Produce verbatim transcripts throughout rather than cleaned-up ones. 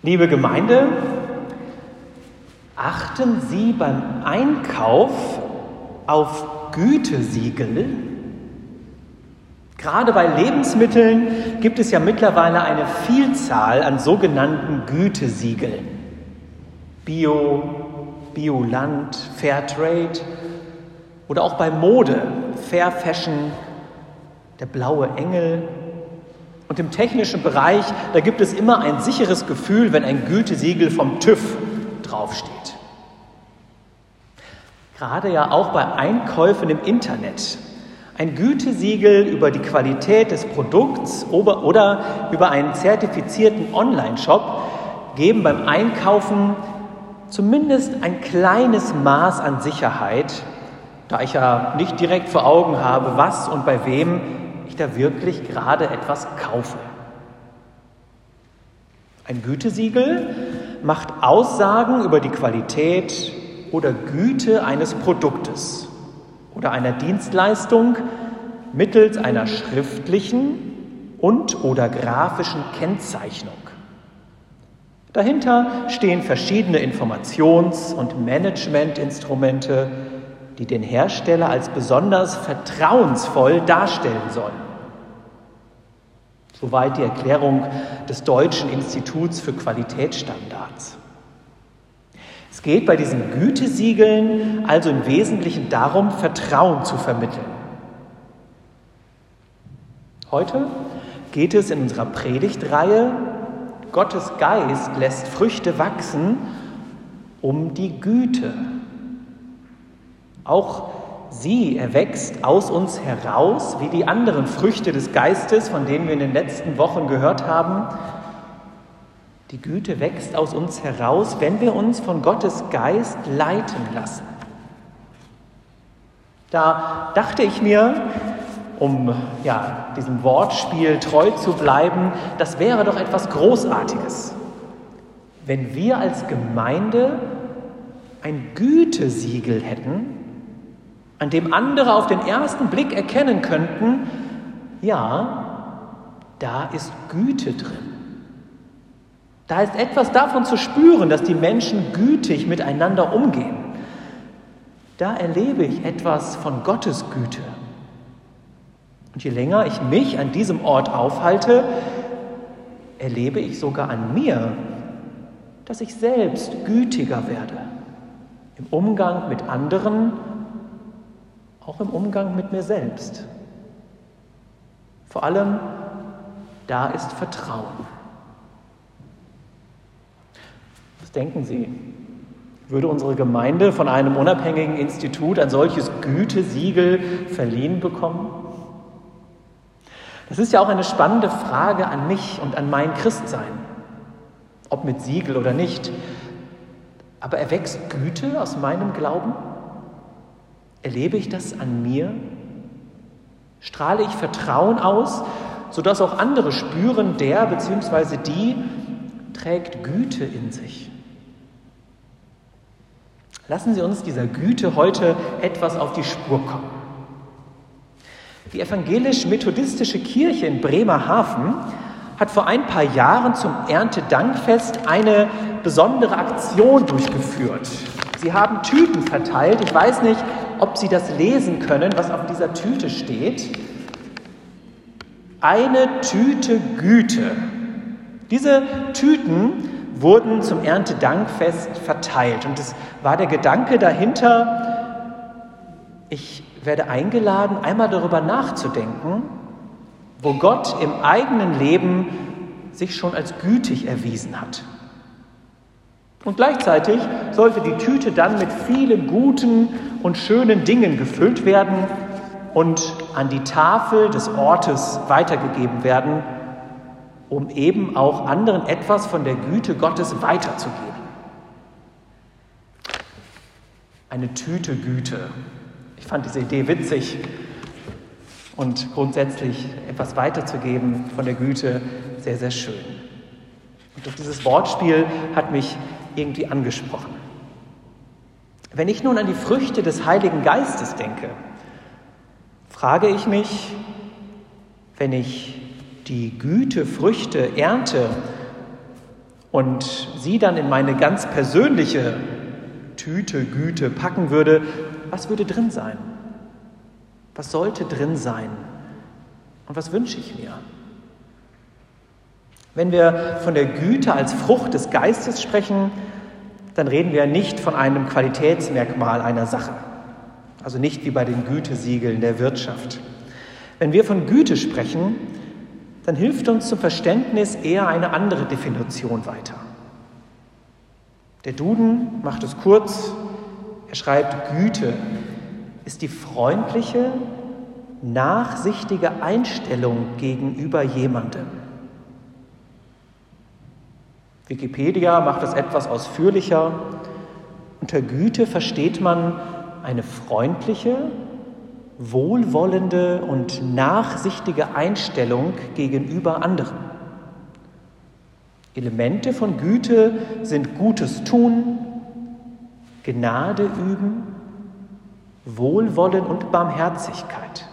Liebe Gemeinde, achten Sie beim Einkauf auf Gütesiegel? Gerade bei Lebensmitteln gibt es ja mittlerweile eine Vielzahl an sogenannten Gütesiegeln. Bio, Bioland, Fairtrade oder auch bei Mode, Fair Fashion, der blaue Engel. Und im technischen Bereich, da gibt es immer ein sicheres Gefühl, wenn ein Gütesiegel vom TÜV draufsteht. Gerade ja auch bei Einkäufen im Internet. Ein Gütesiegel über die Qualität des Produkts oder über einen zertifizierten Online-Shop geben beim Einkaufen zumindest ein kleines Maß an Sicherheit, da ich ja nicht direkt vor Augen habe, was und bei wem ich da wirklich gerade etwas kaufe. Ein Gütesiegel macht Aussagen über die Qualität oder Güte eines Produktes oder einer Dienstleistung mittels einer schriftlichen und oder grafischen Kennzeichnung. Dahinter stehen verschiedene Informations- und Managementinstrumente, die den Hersteller als besonders vertrauensvoll darstellen sollen. Soweit die Erklärung des Deutschen Instituts für Qualitätsstandards. Es geht bei diesen Gütesiegeln also im Wesentlichen darum, Vertrauen zu vermitteln. Heute geht es in unserer Predigtreihe Gottes Geist lässt Früchte wachsen um die Güte. Auch sie erwächst aus uns heraus, wie die anderen Früchte des Geistes, von denen wir in den letzten Wochen gehört haben. Die Güte wächst aus uns heraus, wenn wir uns von Gottes Geist leiten lassen. Da dachte ich mir, um ja, diesem Wortspiel treu zu bleiben, das wäre doch etwas Großartiges, wenn wir als Gemeinde ein Gütesiegel hätten, an dem andere auf den ersten Blick erkennen könnten, ja, da ist Güte drin. Da ist etwas davon zu spüren, dass die Menschen gütig miteinander umgehen. Da erlebe ich etwas von Gottes Güte. Und je länger ich mich an diesem Ort aufhalte, erlebe ich sogar an mir, dass ich selbst gütiger werde. Im Umgang mit anderen, auch im Umgang mit mir selbst. Vor allem, da ist Vertrauen. Was denken Sie? Würde unsere Gemeinde von einem unabhängigen Institut ein solches Gütesiegel verliehen bekommen? Das ist ja auch eine spannende Frage an mich und an mein Christsein. Ob mit Siegel oder nicht. Aber erwächst Güte aus meinem Glauben? Erlebe ich das an mir? Strahle ich Vertrauen aus, sodass auch andere spüren, der bzw. die trägt Güte in sich? Lassen Sie uns dieser Güte heute etwas auf die Spur kommen. Die evangelisch-methodistische Kirche in Bremerhaven hat vor ein paar Jahren zum Erntedankfest eine besondere Aktion durchgeführt. Sie haben Tüten verteilt. Ich weiß nicht, ob Sie das lesen können, was auf dieser Tüte steht. Eine Tüte Güte. Diese Tüten wurden zum Erntedankfest verteilt. Und es war der Gedanke dahinter, ich werde eingeladen, einmal darüber nachzudenken, wo Gott im eigenen Leben sich schon als gütig erwiesen hat. Und gleichzeitig sollte die Tüte dann mit vielen guten und schönen Dingen gefüllt werden und an die Tafel des Ortes weitergegeben werden, um eben auch anderen etwas von der Güte Gottes weiterzugeben. Eine Tüte Güte. Ich fand diese Idee witzig und grundsätzlich etwas weiterzugeben von der Güte sehr, sehr schön. Und durch dieses Wortspiel hat mich irgendwie angesprochen. Wenn ich nun an die Früchte des Heiligen Geistes denke, frage ich mich, wenn ich die Gütefrüchte ernte, und sie dann in meine ganz persönliche Tüte, Güte packen würde, was würde drin sein? Was sollte drin sein? Und was wünsche ich mir? Wenn wir von der Güte als Frucht des Geistes sprechen, dann reden wir nicht von einem Qualitätsmerkmal einer Sache. Also nicht wie bei den Gütesiegeln der Wirtschaft. Wenn wir von Güte sprechen, dann hilft uns zum Verständnis eher eine andere Definition weiter. Der Duden macht es kurz. Er schreibt, Güte ist die freundliche, nachsichtige Einstellung gegenüber jemandem. Wikipedia macht es etwas ausführlicher. Unter Güte versteht man eine freundliche, wohlwollende und nachsichtige Einstellung gegenüber anderen. Elemente von Güte sind Gutes tun, Gnade üben, Wohlwollen und Barmherzigkeit.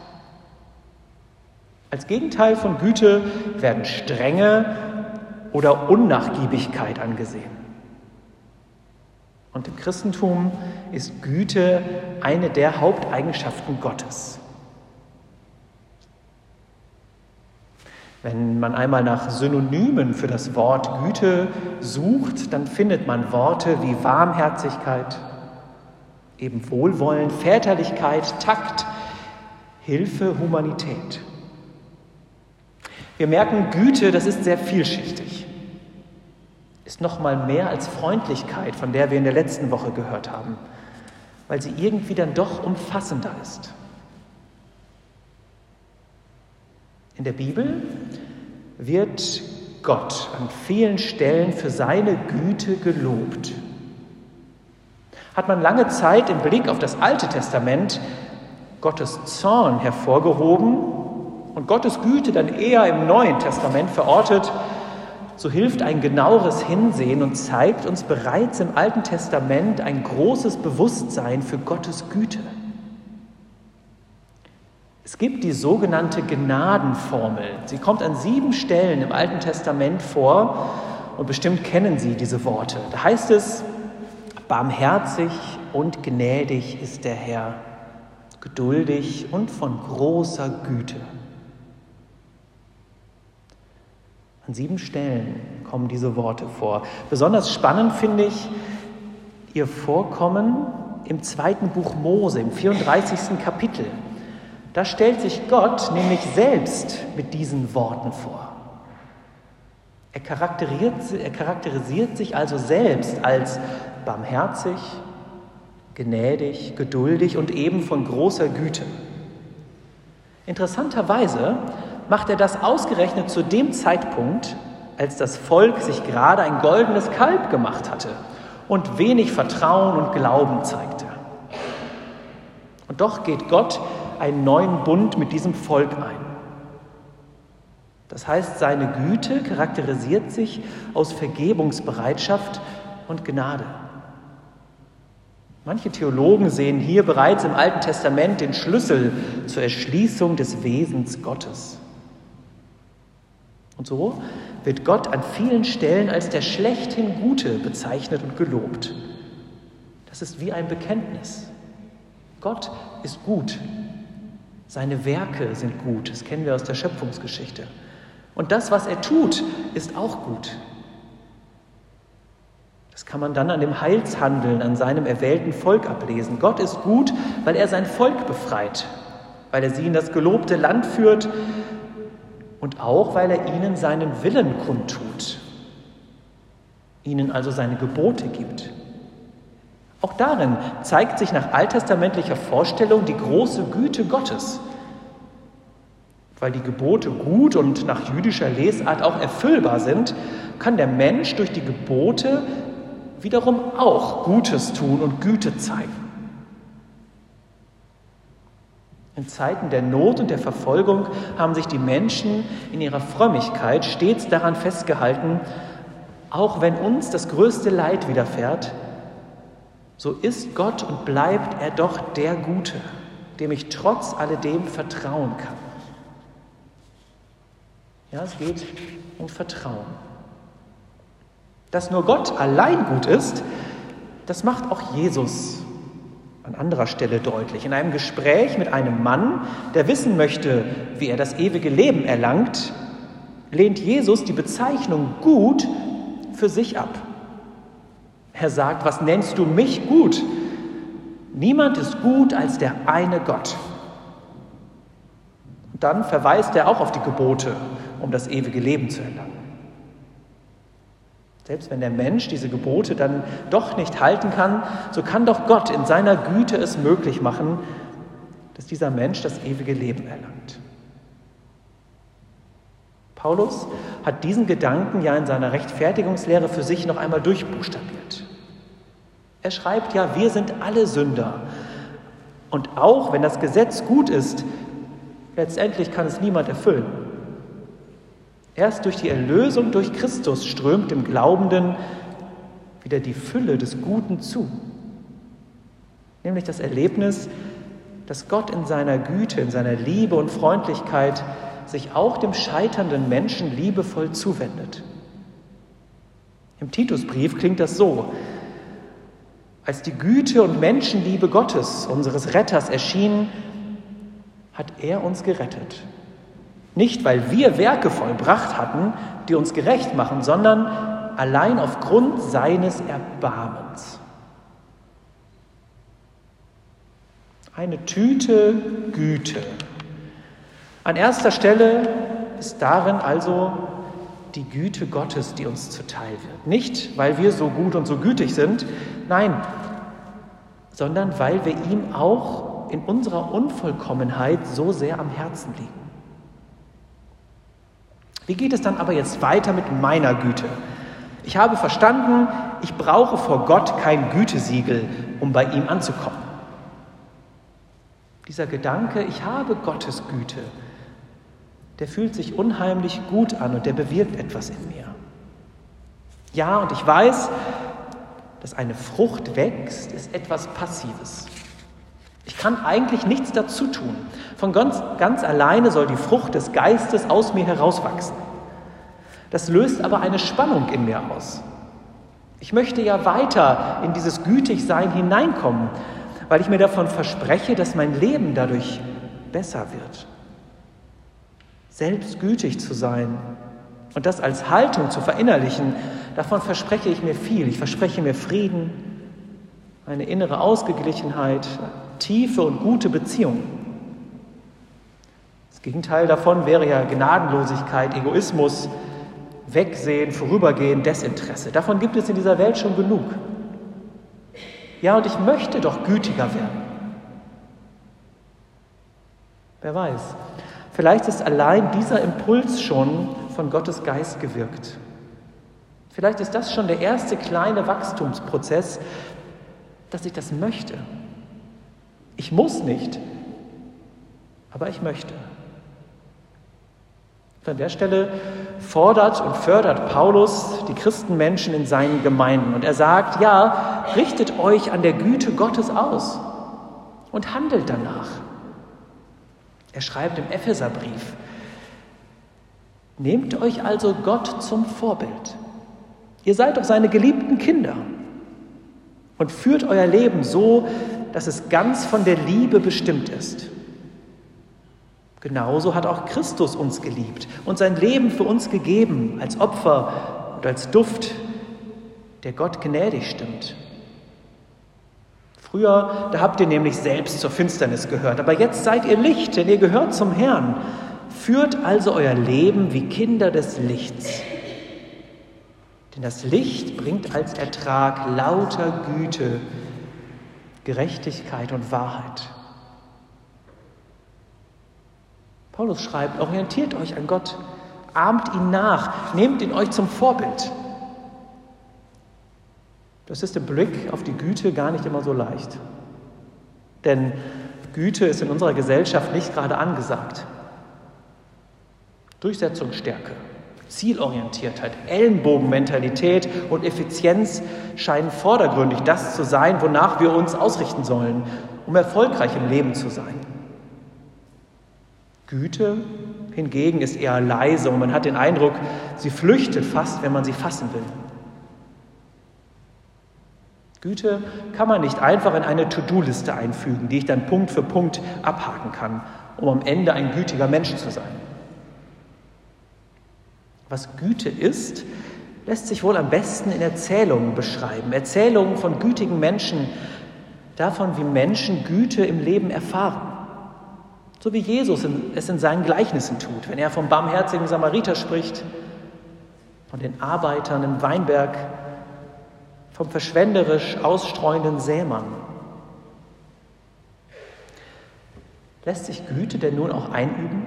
Als Gegenteil von Güte werden Strenge oder Unnachgiebigkeit angesehen. Und im Christentum ist Güte eine der Haupteigenschaften Gottes. Wenn man einmal nach Synonymen für das Wort Güte sucht, dann findet man Worte wie Warmherzigkeit, eben Wohlwollen, Väterlichkeit, Takt, Hilfe, Humanität. Wir merken, Güte, das ist sehr vielschichtig. Ist noch mal mehr als Freundlichkeit, von der wir in der letzten Woche gehört haben, weil sie irgendwie dann doch umfassender ist. In der Bibel wird Gott an vielen Stellen für seine Güte gelobt. Hat man lange Zeit im Blick auf das Alte Testament Gottes Zorn hervorgehoben und Gottes Güte dann eher im Neuen Testament verortet, so hilft ein genaueres Hinsehen und zeigt uns bereits im Alten Testament ein großes Bewusstsein für Gottes Güte. Es gibt die sogenannte Gnadenformel. Sie kommt an sieben Stellen im Alten Testament vor und bestimmt kennen Sie diese Worte. Da heißt es, barmherzig und gnädig ist der Herr, geduldig und von großer Güte. An sieben Stellen kommen diese Worte vor. Besonders spannend finde ich ihr Vorkommen im zweiten Buch Mose, im vierunddreißigsten Kapitel. Da stellt sich Gott nämlich selbst mit diesen Worten vor. Er charakterisiert, er charakterisiert sich also selbst als barmherzig, gnädig, geduldig und eben von großer Güte. Interessanterweise macht er das ausgerechnet zu dem Zeitpunkt, als das Volk sich gerade ein goldenes Kalb gemacht hatte und wenig Vertrauen und Glauben zeigte. Und doch geht Gott einen neuen Bund mit diesem Volk ein. Das heißt, seine Güte charakterisiert sich aus Vergebungsbereitschaft und Gnade. Manche Theologen sehen hier bereits im Alten Testament den Schlüssel zur Erschließung des Wesens Gottes. Und so wird Gott an vielen Stellen als der schlechthin Gute bezeichnet und gelobt. Das ist wie ein Bekenntnis. Gott ist gut. Seine Werke sind gut. Das kennen wir aus der Schöpfungsgeschichte. Und das, was er tut, ist auch gut. Das kann man dann an dem Heilshandeln, an seinem erwählten Volk ablesen. Gott ist gut, weil er sein Volk befreit, weil er sie in das gelobte Land führt und auch, weil er ihnen seinen Willen kundtut, ihnen also seine Gebote gibt. Auch darin zeigt sich nach alttestamentlicher Vorstellung die große Güte Gottes. Weil die Gebote gut und nach jüdischer Lesart auch erfüllbar sind, kann der Mensch durch die Gebote wiederum auch Gutes tun und Güte zeigen. In Zeiten der Not und der Verfolgung haben sich die Menschen in ihrer Frömmigkeit stets daran festgehalten, auch wenn uns das größte Leid widerfährt, so ist Gott und bleibt er doch der Gute, dem ich trotz alledem vertrauen kann. Ja, es geht um Vertrauen. Dass nur Gott allein gut ist, das macht auch Jesus an anderer Stelle deutlich. In einem Gespräch mit einem Mann, der wissen möchte, wie er das ewige Leben erlangt, lehnt Jesus die Bezeichnung gut für sich ab. Er sagt, was nennst du mich gut? Niemand ist gut als der eine Gott. Und dann verweist er auch auf die Gebote, um das ewige Leben zu erlangen. Selbst wenn der Mensch diese Gebote dann doch nicht halten kann, so kann doch Gott in seiner Güte es möglich machen, dass dieser Mensch das ewige Leben erlangt. Paulus hat diesen Gedanken ja in seiner Rechtfertigungslehre für sich noch einmal durchbuchstabiert. Er schreibt ja, wir sind alle Sünder. Und auch wenn das Gesetz gut ist, letztendlich kann es niemand erfüllen. Erst durch die Erlösung durch Christus strömt dem Glaubenden wieder die Fülle des Guten zu. Nämlich das Erlebnis, dass Gott in seiner Güte, in seiner Liebe und Freundlichkeit sich auch dem scheiternden Menschen liebevoll zuwendet. Im Titusbrief klingt das so: Als die Güte und Menschenliebe Gottes, unseres Retters, erschien, hat er uns gerettet. Nicht, weil wir Werke vollbracht hatten, die uns gerecht machen, sondern allein aufgrund seines Erbarmens. Eine Tüte Güte. An erster Stelle ist darin also die Güte Gottes, die uns zuteil wird. Nicht, weil wir so gut und so gütig sind, nein, sondern weil wir ihm auch in unserer Unvollkommenheit so sehr am Herzen liegen. Wie geht es dann aber jetzt weiter mit meiner Güte? Ich habe verstanden, ich brauche vor Gott kein Gütesiegel, um bei ihm anzukommen. Dieser Gedanke, ich habe Gottes Güte, der fühlt sich unheimlich gut an und der bewirkt etwas in mir. Ja, und ich weiß, dass eine Frucht wächst, ist etwas Passives. Ich kann eigentlich nichts dazu tun. Von ganz, ganz alleine soll die Frucht des Geistes aus mir herauswachsen. Das löst aber eine Spannung in mir aus. Ich möchte ja weiter in dieses Gütigsein hineinkommen, weil ich mir davon verspreche, dass mein Leben dadurch besser wird. Selbst gütig zu sein und das als Haltung zu verinnerlichen, davon verspreche ich mir viel. Ich verspreche mir Frieden, eine innere Ausgeglichenheit, tiefe und gute Beziehungen. Das Gegenteil davon wäre ja Gnadenlosigkeit, Egoismus, Wegsehen, Vorübergehen, Desinteresse. Davon gibt es in dieser Welt schon genug. Ja, und ich möchte doch gütiger werden. Wer weiß, vielleicht ist allein dieser Impuls schon von Gottes Geist gewirkt. Vielleicht ist das schon der erste kleine Wachstumsprozess, dass ich das möchte. Ich muss nicht, aber ich möchte. An der Stelle fordert und fördert Paulus die Christenmenschen in seinen Gemeinden. Und er sagt, ja, richtet euch an der Güte Gottes aus und handelt danach. Er schreibt im Epheserbrief, nehmt euch also Gott zum Vorbild. Ihr seid doch seine geliebten Kinder und führt euer Leben so, dass es ganz von der Liebe bestimmt ist. Genauso hat auch Christus uns geliebt und sein Leben für uns gegeben, als Opfer und als Duft, der Gott gnädig stimmt. Früher, da habt ihr nämlich selbst zur Finsternis gehört, aber jetzt seid ihr Licht, denn ihr gehört zum Herrn. Führt also euer Leben wie Kinder des Lichts. Denn das Licht bringt als Ertrag lauter Güte, Gerechtigkeit und Wahrheit. Paulus schreibt, orientiert euch an Gott, ahmt ihn nach, nehmt ihn euch zum Vorbild. Das ist im Blick auf die Güte gar nicht immer so leicht. Denn Güte ist in unserer Gesellschaft nicht gerade angesagt. Durchsetzungsstärke, Zielorientiertheit, Ellenbogenmentalität und Effizienz scheinen vordergründig das zu sein, wonach wir uns ausrichten sollen, um erfolgreich im Leben zu sein. Güte hingegen ist eher leise und man hat den Eindruck, sie flüchtet fast, wenn man sie fassen will. Güte kann man nicht einfach in eine To-Do-Liste einfügen, die ich dann Punkt für Punkt abhaken kann, um am Ende ein gütiger Mensch zu sein. Was Güte ist, lässt sich wohl am besten in Erzählungen beschreiben. Erzählungen von gütigen Menschen, davon, wie Menschen Güte im Leben erfahren. So wie Jesus es in seinen Gleichnissen tut, wenn er vom barmherzigen Samariter spricht, von den Arbeitern im Weinberg, vom verschwenderisch ausstreuenden Sämann. Lässt sich Güte denn nun auch einüben?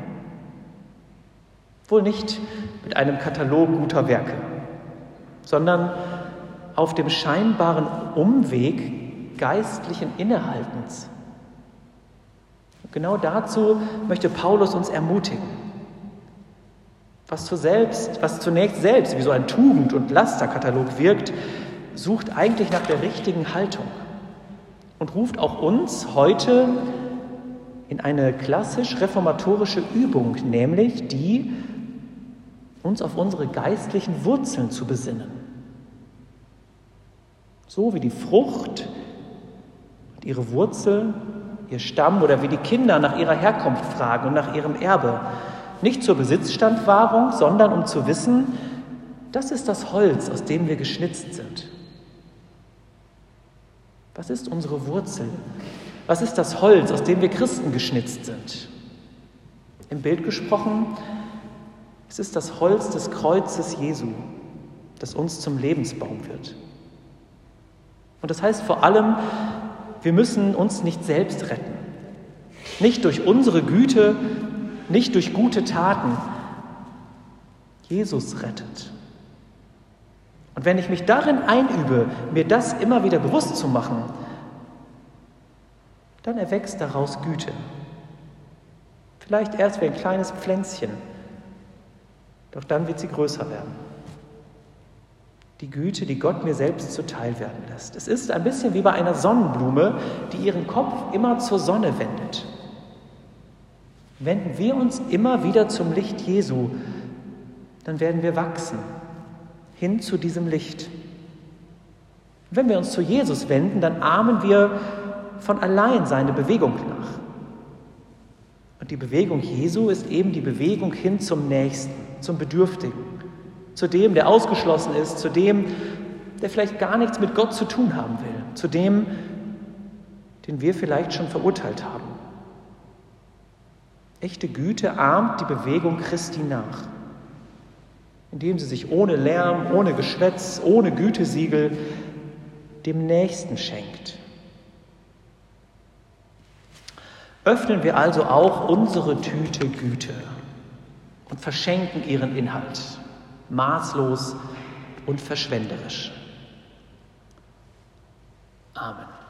Wohl nicht mit einem Katalog guter Werke, sondern auf dem scheinbaren Umweg geistlichen Innehaltens. Und genau dazu möchte Paulus uns ermutigen. Was, zu selbst, was zunächst selbst wie so ein Tugend- und Lasterkatalog wirkt, sucht eigentlich nach der richtigen Haltung und ruft auch uns heute in eine klassisch reformatorische Übung, nämlich die, uns auf unsere geistlichen Wurzeln zu besinnen. So wie die Frucht und ihre Wurzel, ihr Stamm oder wie die Kinder nach ihrer Herkunft fragen und nach ihrem Erbe. Nicht zur Besitzstandwahrung, sondern um zu wissen, das ist das Holz, aus dem wir geschnitzt sind. Was ist unsere Wurzel? Was ist das Holz, aus dem wir Christen geschnitzt sind? Im Bild gesprochen, es ist das Holz des Kreuzes Jesu, das uns zum Lebensbaum wird. Und das heißt vor allem, wir müssen uns nicht selbst retten. Nicht durch unsere Güte, nicht durch gute Taten. Jesus rettet. Und wenn ich mich darin einübe, mir das immer wieder bewusst zu machen, dann erwächst daraus Güte. Vielleicht erst wie ein kleines Pflänzchen, doch dann wird sie größer werden. Die Güte, die Gott mir selbst zuteil werden lässt. Es ist ein bisschen wie bei einer Sonnenblume, die ihren Kopf immer zur Sonne wendet. Wenden wir uns immer wieder zum Licht Jesu, dann werden wir wachsen hin zu diesem Licht. Wenn wir uns zu Jesus wenden, dann ahmen wir von allein seine Bewegung nach. Und die Bewegung Jesu ist eben die Bewegung hin zum Nächsten, zum Bedürftigen, zu dem, der ausgeschlossen ist, zu dem, der vielleicht gar nichts mit Gott zu tun haben will, zu dem, den wir vielleicht schon verurteilt haben. Echte Güte ahmt die Bewegung Christi nach, indem sie sich ohne Lärm, ohne Geschwätz, ohne Gütesiegel dem Nächsten schenkt. Öffnen wir also auch unsere Tüte Güte und verschenken ihren Inhalt, maßlos und verschwenderisch. Amen.